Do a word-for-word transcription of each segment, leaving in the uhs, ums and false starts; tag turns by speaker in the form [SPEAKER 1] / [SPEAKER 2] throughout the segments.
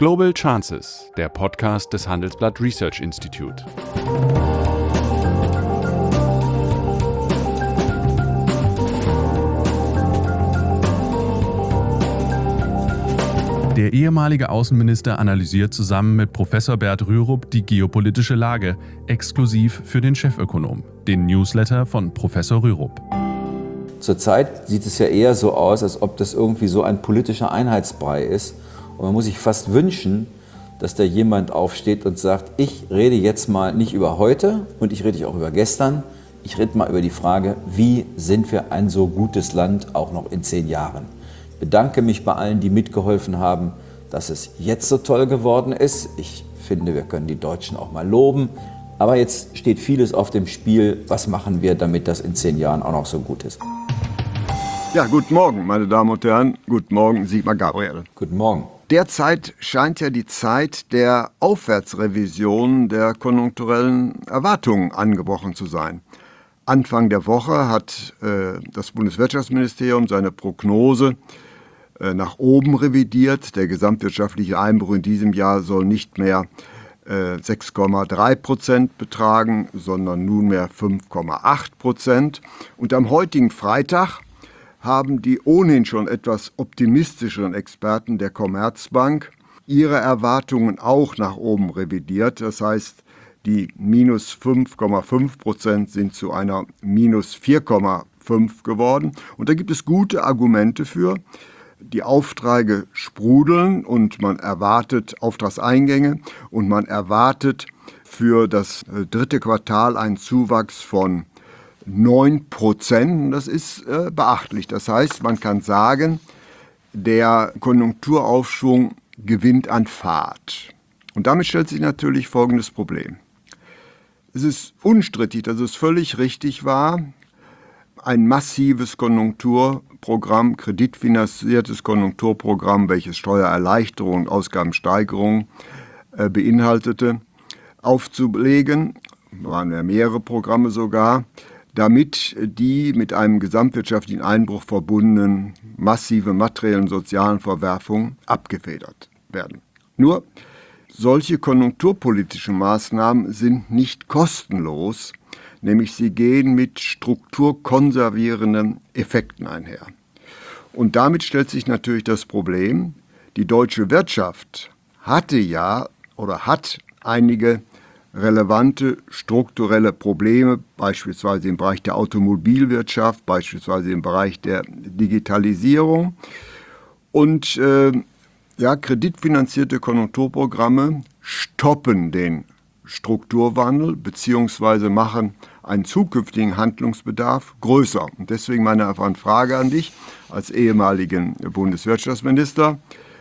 [SPEAKER 1] Global Chances, der Podcast des Handelsblatt Research Institute. Der ehemalige Außenminister analysiert zusammen mit Professor Bert Rürup die geopolitische Lage, exklusiv für den Chefökonom, den Newsletter von Professor Rürup.
[SPEAKER 2] Zurzeit sieht es ja eher so aus, als ob das irgendwie so ein politischer Einheitsbrei ist. Und man muss sich fast wünschen, dass da jemand aufsteht und sagt, ich rede jetzt mal nicht über heute und ich rede auch über gestern. Ich rede mal über die Frage, wie sind wir ein so gutes Land auch noch in zehn Jahren? Ich bedanke mich bei allen, die mitgeholfen haben, dass es jetzt so toll geworden ist. Ich finde, wir können die Deutschen auch mal loben. Aber jetzt steht vieles auf dem Spiel. Was machen wir, damit das in zehn Jahren auch noch so gut ist?
[SPEAKER 3] Ja, guten Morgen, meine Damen und Herren. Guten Morgen, Sigmar Gabriel.
[SPEAKER 2] Guten Morgen.
[SPEAKER 3] Derzeit scheint ja die Zeit der Aufwärtsrevision der konjunkturellen Erwartungen angebrochen zu sein. Anfang der Woche hat äh, das Bundeswirtschaftsministerium seine Prognose äh, nach oben revidiert. Der gesamtwirtschaftliche Einbruch in diesem Jahr soll nicht mehr äh, sechs Komma drei Prozent betragen, sondern nunmehr fünf Komma acht Prozent. Und am heutigen Freitag haben die ohnehin schon etwas optimistischeren Experten der Commerzbank ihre Erwartungen auch nach oben revidiert. Das heißt, die minus fünf Komma fünf Prozent sind zu einer minus vier Komma fünf geworden. Und da gibt es gute Argumente für. Die Aufträge sprudeln und man erwartet Auftragseingänge und man erwartet für das dritte Quartal einen Zuwachs von neun Prozent. Das ist äh, beachtlich. Das heißt, man kann sagen, der Konjunkturaufschwung gewinnt an Fahrt. Und damit stellt sich natürlich folgendes Problem. Es ist unstrittig, dass es völlig richtig war, ein massives Konjunkturprogramm, kreditfinanziertes Konjunkturprogramm, welches Steuererleichterungen und Ausgabensteigerungen äh, beinhaltete, aufzulegen. Es waren ja mehrere Programme sogar, damit die mit einem gesamtwirtschaftlichen Einbruch verbundenen massive materiellen und sozialen Verwerfungen abgefedert werden. Nur, solche konjunkturpolitischen Maßnahmen sind nicht kostenlos, nämlich sie gehen mit strukturkonservierenden Effekten einher. Und damit stellt sich natürlich das Problem, die deutsche Wirtschaft hatte ja oder hat einige relevante strukturelle Probleme, beispielsweise im Bereich der Automobilwirtschaft, beispielsweise im Bereich der Digitalisierung. Und äh, ja, kreditfinanzierte Konjunkturprogramme stoppen den Strukturwandel bzw. machen einen zukünftigen Handlungsbedarf größer. Und deswegen meine Frage an dich als ehemaligen Bundeswirtschaftsminister.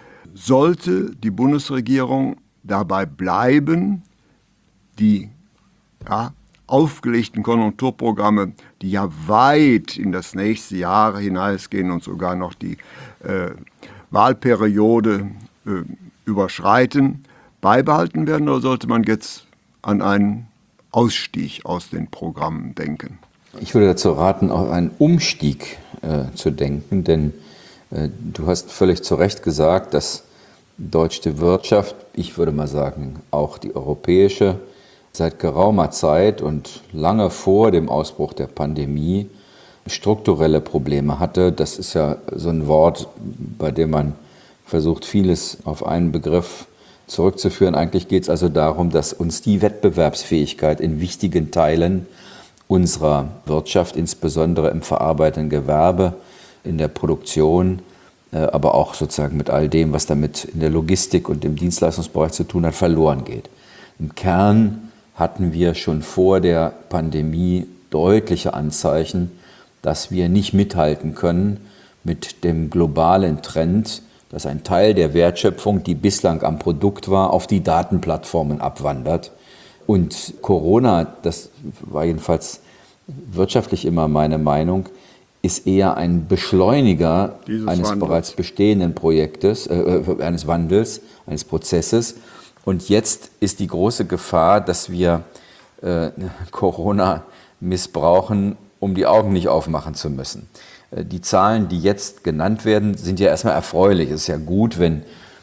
[SPEAKER 3] Sollte die Bundesregierung dabei bleiben, die ja, aufgelegten Konjunkturprogramme, die ja weit in das nächste Jahr hinausgehen und sogar noch die äh, Wahlperiode äh, überschreiten, beibehalten werden, oder sollte man jetzt an einen Ausstieg aus den Programmen denken?
[SPEAKER 2] Ich würde dazu raten, auch einen Umstieg äh, zu denken, denn äh, du hast völlig zu Recht gesagt, dass die deutsche Wirtschaft, ich würde mal sagen, auch die europäische, seit geraumer Zeit und lange vor dem Ausbruch der Pandemie strukturelle Probleme hatte. Das ist ja so ein Wort, bei dem man versucht, vieles auf einen Begriff zurückzuführen. Eigentlich geht es also darum, dass uns die Wettbewerbsfähigkeit in wichtigen Teilen unserer Wirtschaft, insbesondere im verarbeitenden Gewerbe, in der Produktion, aber auch sozusagen mit all dem, was damit in der Logistik und im Dienstleistungsbereich zu tun hat, verloren geht. Im Kern hatten wir schon vor der Pandemie deutliche Anzeichen, dass wir nicht mithalten können mit dem globalen Trend, dass ein Teil der Wertschöpfung, die bislang am Produkt war, auf die Datenplattformen abwandert. Und Corona, das war jedenfalls wirtschaftlich immer meine Meinung, ist eher ein Beschleuniger Dieses eines Wandels. bereits bestehenden Projektes, äh, eines Wandels, eines Prozesses. Und jetzt ist die große Gefahr, dass wir äh, Corona missbrauchen, um die Augen nicht aufmachen zu müssen. Äh, die Zahlen, die jetzt genannt werden, sind ja erstmal erfreulich. Es ist ja gut, wenn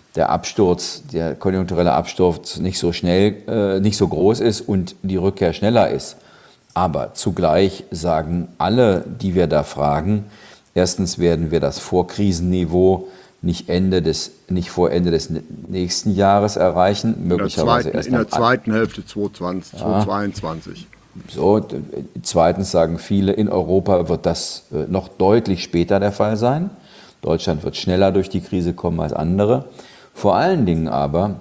[SPEAKER 2] der Absturz, der konjunkturelle Absturz nicht so schnell, äh, nicht so groß ist und die Rückkehr schneller ist. Aber zugleich sagen alle, die wir da fragen, erstens werden wir das Vorkrisenniveau nicht, Ende des, nicht vor Ende des nächsten Jahres erreichen, möglicherweise
[SPEAKER 3] in der zweiten,
[SPEAKER 2] erst
[SPEAKER 3] in der zweiten Hälfte zweitausendzweiundzwanzig.
[SPEAKER 2] So, zweitens sagen viele, in Europa wird das noch deutlich später der Fall sein. Deutschland wird schneller durch die Krise kommen als andere. Vor allen Dingen aber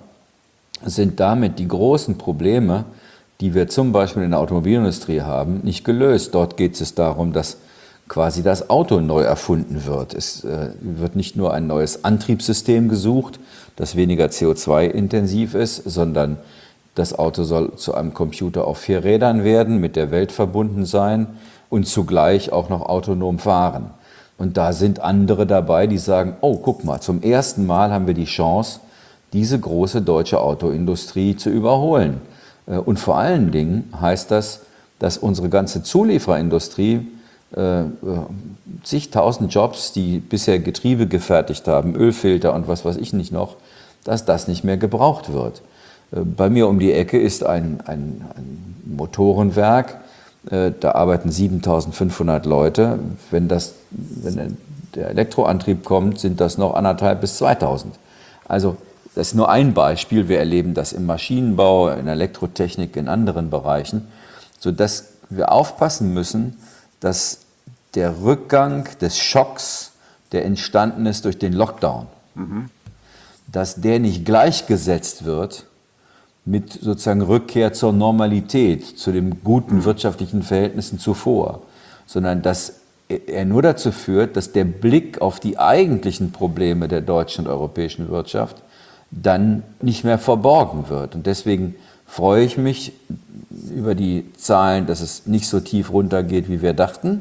[SPEAKER 2] sind damit die großen Probleme, die wir zum Beispiel in der Automobilindustrie haben, nicht gelöst. Dort geht es darum, dass quasi das Auto neu erfunden wird. Es äh, wird nicht nur ein neues Antriebssystem gesucht, das weniger C O zwei intensiv ist, sondern das Auto soll zu einem Computer auf vier Rädern werden, mit der Welt verbunden sein und zugleich auch noch autonom fahren. Und da sind andere dabei, die sagen, oh, guck mal, zum ersten Mal haben wir die Chance, diese große deutsche Autoindustrie zu überholen. Und vor allen Dingen heißt das, dass unsere ganze Zulieferindustrie äh, zigtausend Jobs, die bisher Getriebe gefertigt haben, Ölfilter und was weiß ich nicht noch, dass das nicht mehr gebraucht wird. Äh, bei mir um die Ecke ist ein, ein, ein Motorenwerk, äh, da arbeiten siebentausendfünfhundert Leute. Wenn, das, wenn der Elektroantrieb kommt, sind das noch anderthalb bis zweitausend. Also das ist nur ein Beispiel. Wir erleben das im Maschinenbau, in der Elektrotechnik, in anderen Bereichen, sodass wir aufpassen müssen, dass der Rückgang des Schocks, der entstanden ist durch den Lockdown, mhm. dass der nicht gleichgesetzt wird mit sozusagen Rückkehr zur Normalität, zu den guten mhm. wirtschaftlichen Verhältnissen zuvor, sondern dass er nur dazu führt, dass der Blick auf die eigentlichen Probleme der deutschen und europäischen Wirtschaft dann nicht mehr verborgen wird. Und deswegen freue ich mich über die Zahlen, dass es nicht so tief runtergeht, wie wir dachten,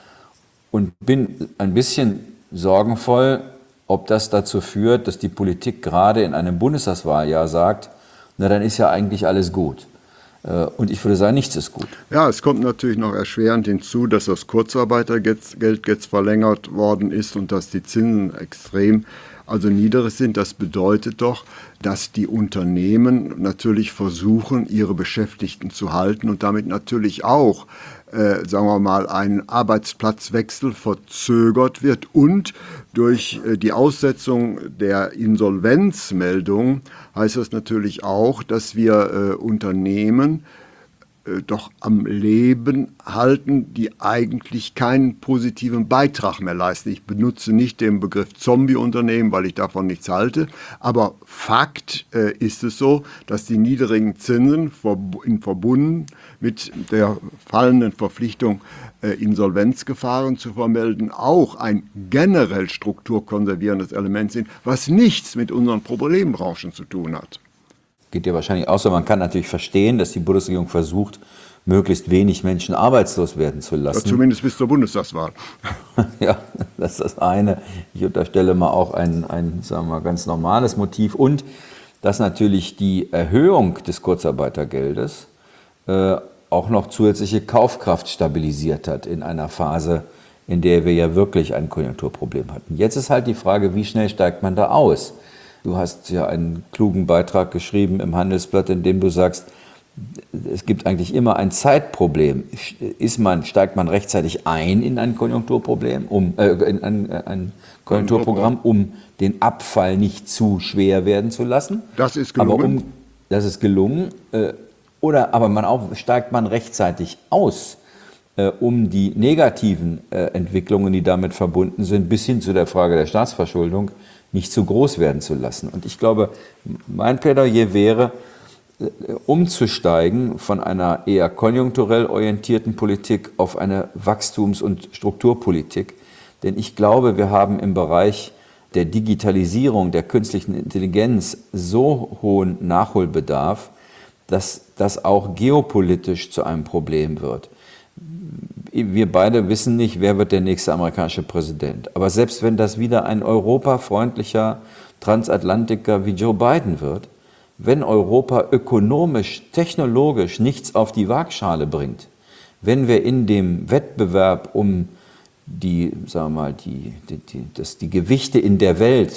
[SPEAKER 2] und bin ein bisschen sorgenvoll, ob das dazu führt, dass die Politik gerade in einem Bundestagswahljahr sagt, na dann ist ja eigentlich alles gut. Und ich würde sagen, nichts ist gut.
[SPEAKER 3] Ja, es kommt natürlich noch erschwerend hinzu, dass das Kurzarbeitergeld jetzt verlängert worden ist und dass die Zinsen extrem also niedrig sind. Das bedeutet doch, dass die Unternehmen natürlich versuchen, ihre Beschäftigten zu halten und damit natürlich auch, äh, sagen wir mal, ein Arbeitsplatzwechsel verzögert wird. Und durch äh, die Aussetzung der Insolvenzmeldung heißt das natürlich auch, dass wir äh, Unternehmen doch am Leben halten, die eigentlich keinen positiven Beitrag mehr leisten. Ich benutze nicht den Begriff Zombie-Unternehmen, weil ich davon nichts halte, aber Fakt äh, ist es so, dass die niedrigen Zinsen in Verbunden mit der fallenden Verpflichtung, äh, Insolvenzgefahren zu vermelden, auch ein generell strukturkonservierendes Element sind, was nichts mit unseren Problembranchen zu tun hat.
[SPEAKER 2] Geht dir wahrscheinlich auch so. Man kann natürlich verstehen, dass die Bundesregierung versucht, möglichst wenig Menschen arbeitslos werden zu lassen.
[SPEAKER 3] Ja, zumindest bis zur Bundestagswahl.
[SPEAKER 2] Ja, das ist das eine. Ich unterstelle mal auch ein, ein sagen wir mal, ganz normales Motiv. Und dass natürlich die Erhöhung des Kurzarbeitergeldes äh, auch noch zusätzliche Kaufkraft stabilisiert hat in einer Phase, in der wir ja wirklich ein Konjunkturproblem hatten. Jetzt ist halt die Frage, wie schnell steigt man da aus? Du hast ja einen klugen Beitrag geschrieben im Handelsblatt, in dem du sagst, es gibt eigentlich immer ein Zeitproblem. Ist man, steigt man rechtzeitig ein in ein Konjunkturproblem, um, äh, in ein, ein Konjunkturprogramm, um den Abfall nicht zu schwer werden zu lassen?
[SPEAKER 3] Das ist gelungen.
[SPEAKER 2] Aber um, das ist gelungen. Äh, oder aber man auch, steigt man rechtzeitig aus, äh, um die negativen äh, Entwicklungen, die damit verbunden sind, bis hin zu der Frage der Staatsverschuldung, nicht zu groß werden zu lassen. Und ich glaube, mein Plädoyer wäre, umzusteigen von einer eher konjunkturell orientierten Politik auf eine Wachstums- und Strukturpolitik. Denn ich glaube, wir haben im Bereich der Digitalisierung, der künstlichen Intelligenz so hohen Nachholbedarf, dass das auch geopolitisch zu einem Problem wird. Wir beide wissen nicht, wer wird der nächste amerikanische Präsident. Aber selbst wenn das wieder ein europafreundlicher Transatlantiker wie Joe Biden wird, wenn Europa ökonomisch, technologisch nichts auf die Waagschale bringt, wenn wir in dem Wettbewerb um die, sagen wir mal, die, die, die, das, die Gewichte in der Welt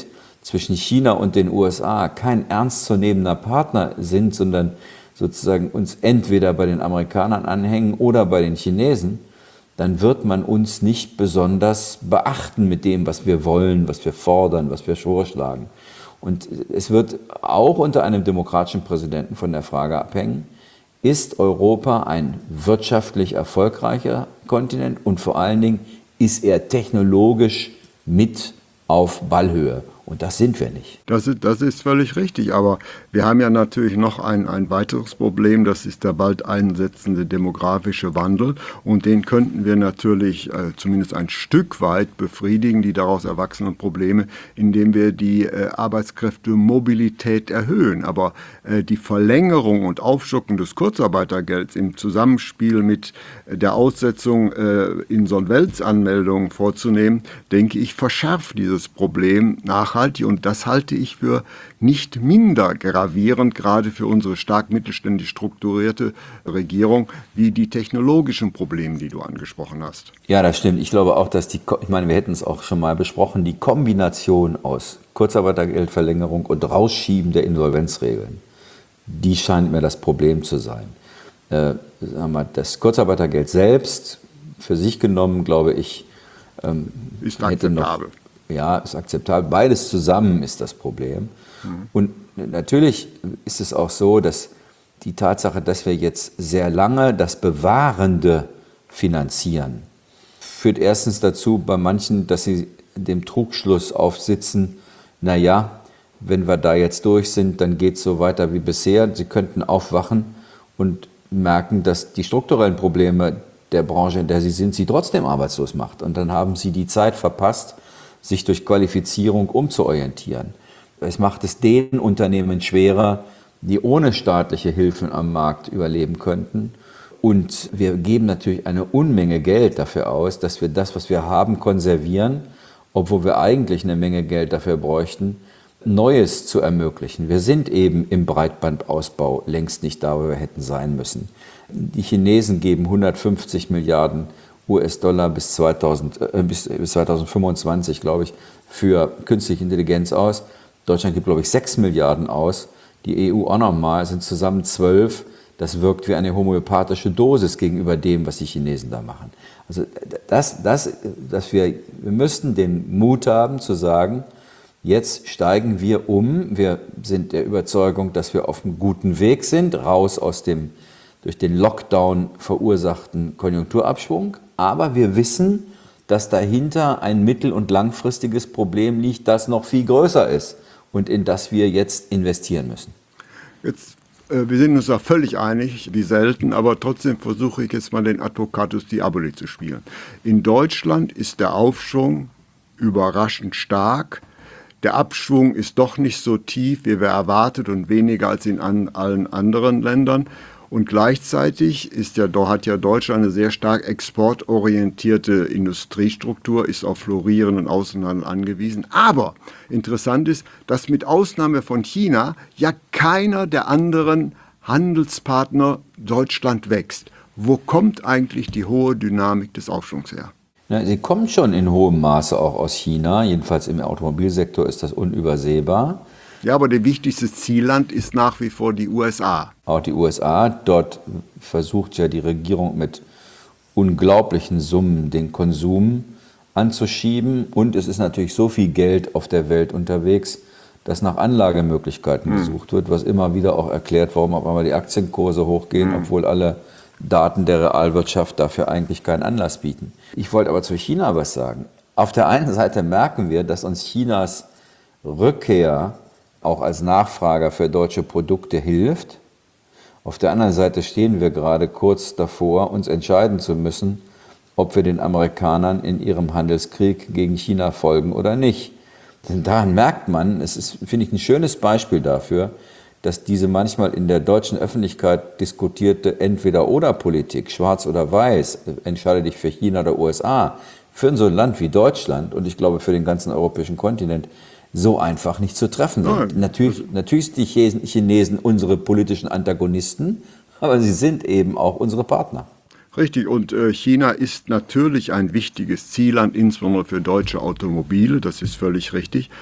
[SPEAKER 2] zwischen China und den U S A kein ernstzunehmender Partner sind, sondern sozusagen uns entweder bei den Amerikanern anhängen oder bei den Chinesen, dann wird man uns nicht besonders beachten mit dem, was wir wollen, was wir fordern, was wir vorschlagen. Und es wird auch unter einem demokratischen Präsidenten von der Frage abhängen, ist Europa ein wirtschaftlich erfolgreicher Kontinent und vor allen Dingen ist er technologisch mit auf Ballhöhe. Und das sind wir nicht.
[SPEAKER 3] Das ist, das ist völlig richtig. Aber wir haben ja natürlich noch ein, ein weiteres Problem. Das ist der bald einsetzende demografische Wandel. Und den könnten wir natürlich äh, zumindest ein Stück weit befriedigen, die daraus erwachsenen Probleme, indem wir die äh, Arbeitskräftemobilität erhöhen. Aber äh, die Verlängerung und Aufstockung des Kurzarbeitergelds im Zusammenspiel mit äh, der Aussetzung äh, Insolvenzanmeldungen vorzunehmen, denke ich, verschärft dieses Problem nach. Und das halte ich für nicht minder gravierend, gerade für unsere stark mittelständisch strukturierte Regierung, wie die technologischen Probleme, die du angesprochen hast.
[SPEAKER 2] Ja, das stimmt. Ich glaube auch, dass die, ich meine, wir hätten es auch schon mal besprochen, die Kombination aus Kurzarbeitergeldverlängerung und Rausschieben der Insolvenzregeln, die scheint mir das Problem zu sein. Äh, sagen wir, das Kurzarbeitergeld selbst, für sich genommen, glaube ich, ähm,
[SPEAKER 3] ist
[SPEAKER 2] hätte noch...
[SPEAKER 3] akzeptabel.
[SPEAKER 2] Ja, ist akzeptabel. Beides zusammen ist das Problem. Mhm. Und natürlich ist es auch so, dass die Tatsache, dass wir jetzt sehr lange das Bewahrende finanzieren, führt erstens dazu bei manchen, dass sie dem Trugschluss aufsitzen, naja, wenn wir da jetzt durch sind, dann geht es so weiter wie bisher. Sie könnten aufwachen und merken, dass die strukturellen Probleme der Branche, in der sie sind, sie trotzdem arbeitslos macht. Und dann haben sie die Zeit verpasst, sich durch Qualifizierung umzuorientieren. Es macht es den Unternehmen schwerer, die ohne staatliche Hilfen am Markt überleben könnten. Und wir geben natürlich eine Unmenge Geld dafür aus, dass wir das, was wir haben, konservieren, obwohl wir eigentlich eine Menge Geld dafür bräuchten, Neues zu ermöglichen. Wir sind eben im Breitbandausbau längst nicht da, wo wir hätten sein müssen. Die Chinesen geben hundertfünfzig Milliarden U S-Dollar bis, zweitausend, äh, bis, bis zweitausendfünfundzwanzig, glaube ich, für künstliche Intelligenz aus. Deutschland gibt, glaube ich, sechs Milliarden aus. Die E U auch nochmal, sind zusammen zwölf. Das wirkt wie eine homöopathische Dosis gegenüber dem, was die Chinesen da machen. Also das, das, dass wir, wir müssten den Mut haben zu sagen, jetzt steigen wir um. Wir sind der Überzeugung, dass wir auf einem guten Weg sind, raus aus dem durch den Lockdown verursachten Konjunkturabschwung. Aber wir wissen, dass dahinter ein mittel- und langfristiges Problem liegt, das noch viel größer ist und in das wir jetzt investieren müssen.
[SPEAKER 3] Jetzt, äh, wir sind uns da völlig einig, wie selten, aber trotzdem versuche ich jetzt mal den Advocatus Diaboli zu spielen. In Deutschland ist der Aufschwung überraschend stark. Der Abschwung ist doch nicht so tief, wie wir erwartet und weniger als in an, allen anderen Ländern. Und gleichzeitig ist ja, hat ja Deutschland eine sehr stark exportorientierte Industriestruktur, ist auf florierenden Außenhandel angewiesen. Aber interessant ist, dass mit Ausnahme von China ja keiner der anderen Handelspartner Deutschland wächst. Wo kommt eigentlich die hohe Dynamik des Aufschwungs her?
[SPEAKER 2] Na, sie kommt schon in hohem Maße auch aus China. Jedenfalls im Automobilsektor ist das unübersehbar.
[SPEAKER 3] Ja, aber das wichtigste Zielland ist nach wie vor die U S A.
[SPEAKER 2] Auch die U S A, dort versucht ja die Regierung mit unglaublichen Summen den Konsum anzuschieben. Und es ist natürlich so viel Geld auf der Welt unterwegs, dass nach Anlagemöglichkeiten hm. gesucht wird, was immer wieder auch erklärt, warum auf einmal die Aktienkurse hochgehen, hm. obwohl alle Daten der Realwirtschaft dafür eigentlich keinen Anlass bieten. Ich wollte aber zu China was sagen. Auf der einen Seite merken wir, dass uns Chinas Rückkehr auch als Nachfrager für deutsche Produkte hilft. Auf der anderen Seite stehen wir gerade kurz davor, uns entscheiden zu müssen, ob wir den Amerikanern in ihrem Handelskrieg gegen China folgen oder nicht. Denn daran merkt man, es ist, finde ich, ein schönes Beispiel dafür, dass diese manchmal in der deutschen Öffentlichkeit diskutierte Entweder-oder-Politik, schwarz oder weiß, entscheide dich für China oder U S A, für so ein Land wie Deutschland und ich glaube für den ganzen europäischen Kontinent so einfach nicht zu treffen sind. Natürlich, natürlich sind die Chinesen unsere politischen Antagonisten, aber sie sind eben auch unsere Partner.
[SPEAKER 3] Richtig, und äh, China ist natürlich ein wichtiges Zielland, insbesondere für deutsche Automobile, das ist völlig richtig.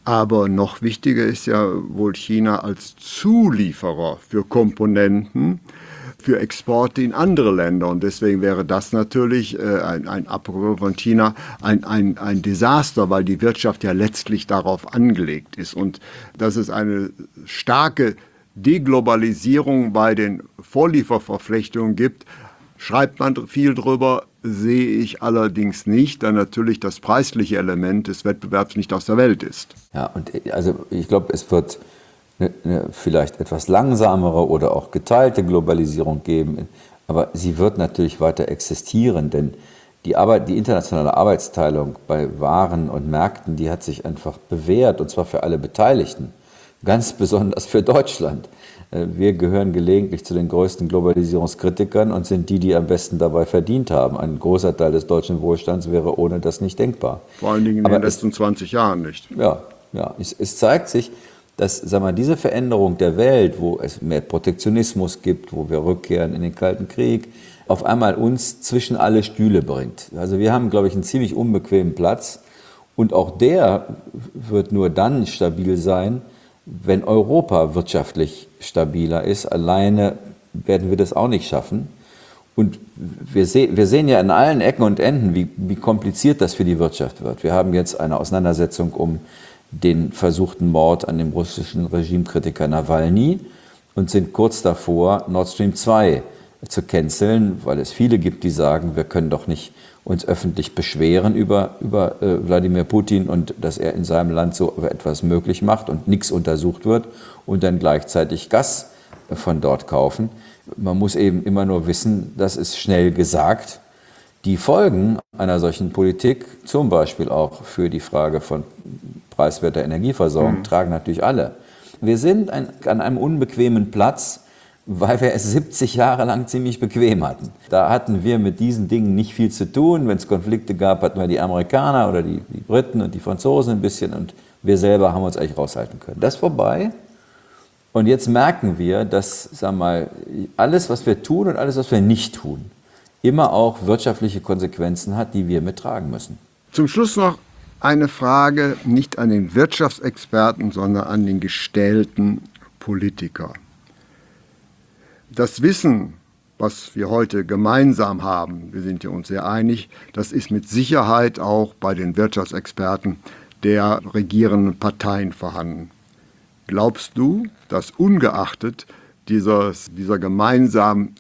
[SPEAKER 3] Aber noch wichtiger ist ja wohl China als Zulieferer für Komponenten, für Exporte in andere Länder. Und deswegen wäre das natürlich äh, ein, ein Abbruch von China ein, ein, ein Desaster, weil die Wirtschaft ja letztlich darauf angelegt ist. Und dass es eine starke Deglobalisierung bei den Vorlieferverflechtungen gibt, schreibt man viel drüber, sehe ich allerdings nicht, da natürlich das preisliche Element des Wettbewerbs nicht aus der Welt ist.
[SPEAKER 2] Ja, und also ich glaube, es wird eine, eine vielleicht etwas langsamere oder auch geteilte Globalisierung geben, aber sie wird natürlich weiter existieren, denn die Arbeit, die internationale Arbeitsteilung bei Waren und Märkten, die hat sich einfach bewährt, und zwar für alle Beteiligten, ganz besonders für Deutschland. Wir gehören gelegentlich zu den größten Globalisierungskritikern und sind die, die am besten dabei verdient haben. Ein großer Teil des deutschen Wohlstands wäre ohne das nicht denkbar.
[SPEAKER 3] Vor allen Dingen in
[SPEAKER 2] Aber
[SPEAKER 3] den letzten
[SPEAKER 2] es,
[SPEAKER 3] zwanzig Jahren nicht.
[SPEAKER 2] Ja, ja. Es, es zeigt sich, dass, sagen wir, diese Veränderung der Welt, wo es mehr Protektionismus gibt, wo wir rückkehren in den Kalten Krieg, auf einmal uns zwischen alle Stühle bringt. Also wir haben, glaube ich, einen ziemlich unbequemen Platz, und auch der wird nur dann stabil sein, wenn Europa wirtschaftlich stabiler ist. Alleine werden wir das auch nicht schaffen. Und wir, seh, wir sehen ja in allen Ecken und Enden, wie, wie kompliziert das für die Wirtschaft wird. Wir haben jetzt eine Auseinandersetzung um den versuchten Mord an dem russischen Regimekritiker Nawalny und sind kurz davor, Nord Stream zwei zu canceln, weil es viele gibt, die sagen, wir können doch nicht uns öffentlich beschweren über, über äh, Wladimir Putin und dass er in seinem Land so etwas möglich macht und nichts untersucht wird und dann gleichzeitig Gas von dort kaufen. Man muss eben immer nur wissen, das ist schnell gesagt. Die Folgen einer solchen Politik, zum Beispiel auch für die Frage von preiswerter Energieversorgung, mhm. tragen natürlich alle. Wir sind ein, an einem unbequemen Platz, weil wir es siebzig Jahre lang ziemlich bequem hatten. Da hatten wir mit diesen Dingen nicht viel zu tun. Wenn es Konflikte gab, hatten wir die Amerikaner oder die, die Briten und die Franzosen ein bisschen, und wir selber haben uns eigentlich raushalten können. Das ist vorbei. Und jetzt merken wir, dass, sagen wir mal, alles, was wir tun und alles, was wir nicht tun, immer auch wirtschaftliche Konsequenzen hat, die wir mittragen müssen.
[SPEAKER 3] Zum Schluss noch eine Frage, nicht an den Wirtschaftsexperten, sondern an den gestellten Politiker. Das Wissen, was wir heute gemeinsam haben, wir sind ja uns sehr einig, das ist mit Sicherheit auch bei den Wirtschaftsexperten der regierenden Parteien vorhanden. Glaubst du, dass ungeachtet dieses, dieser gemeinsamen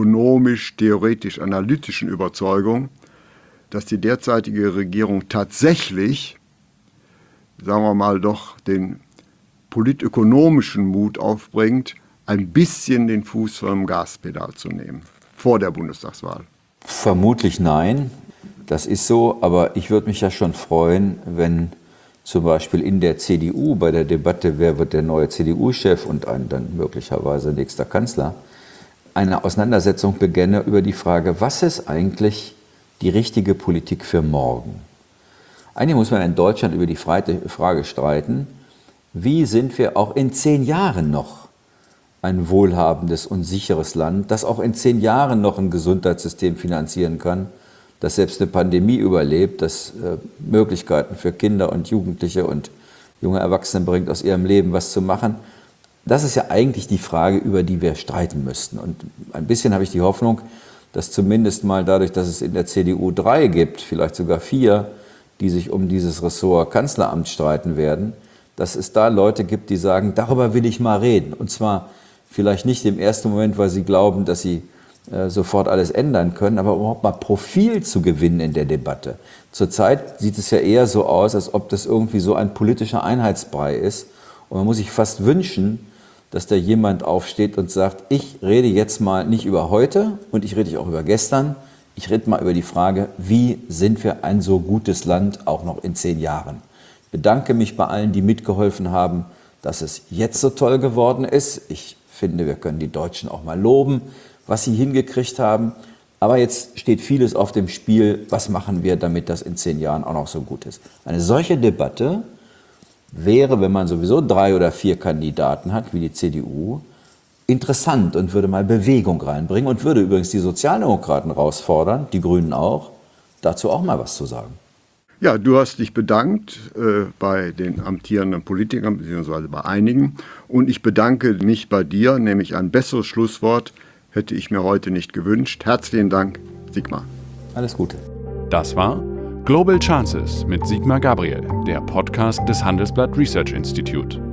[SPEAKER 3] ökonomisch-theoretisch-analytischen Überzeugung, dass die derzeitige Regierung tatsächlich, sagen wir mal, doch den politökonomischen Mut aufbringt, ein bisschen den Fuß vom Gaspedal zu nehmen, vor der Bundestagswahl?
[SPEAKER 2] Vermutlich nein, das ist so, aber ich würde mich ja schon freuen, wenn zum Beispiel in der C D U bei der Debatte, wer wird der neue C D U-Chef und ein dann möglicherweise nächster Kanzler, eine Auseinandersetzung begänne über die Frage, was ist eigentlich die richtige Politik für morgen? Eigentlich muss man in Deutschland über die Frage streiten, wie sind wir auch in zehn Jahren noch ein wohlhabendes und sicheres Land, das auch in zehn Jahren noch ein Gesundheitssystem finanzieren kann, das selbst eine Pandemie überlebt, das äh, Möglichkeiten für Kinder und Jugendliche und junge Erwachsene bringt, aus ihrem Leben was zu machen. Das ist ja eigentlich die Frage, über die wir streiten müssten. Und ein bisschen habe ich die Hoffnung, dass zumindest mal dadurch, dass es in der C D U drei gibt, vielleicht sogar vier, die sich um dieses Ressort Kanzleramt streiten werden, dass es da Leute gibt, die sagen, darüber will ich mal reden. Und zwar vielleicht nicht im ersten Moment, weil sie glauben, dass sie äh, sofort alles ändern können, aber überhaupt mal Profil zu gewinnen in der Debatte. Zurzeit sieht es ja eher so aus, als ob das irgendwie so ein politischer Einheitsbrei ist. Und man muss sich fast wünschen, dass da jemand aufsteht und sagt, ich rede jetzt mal nicht über heute und ich rede auch über gestern, ich rede mal über die Frage, wie sind wir ein so gutes Land auch noch in zehn Jahren. Ich bedanke mich bei allen, die mitgeholfen haben, dass es jetzt so toll geworden ist. Ich finde, wir können die Deutschen auch mal loben, was sie hingekriegt haben. Aber jetzt steht vieles auf dem Spiel. Was machen wir, damit das in zehn Jahren auch noch so gut ist? Eine solche Debatte wäre, wenn man sowieso drei oder vier Kandidaten hat, wie die C D U, interessant und würde mal Bewegung reinbringen und würde übrigens die Sozialdemokraten herausfordern, die Grünen auch, dazu auch mal was zu sagen.
[SPEAKER 3] Ja, du hast dich bedankt äh, bei den amtierenden Politikern, beziehungsweise bei einigen. Und ich bedanke mich bei dir, nämlich ein besseres Schlusswort hätte ich mir heute nicht gewünscht. Herzlichen Dank, Sigmar.
[SPEAKER 2] Alles Gute.
[SPEAKER 1] Das war Global Chances mit Sigmar Gabriel, der Podcast des Handelsblatt Research Institute.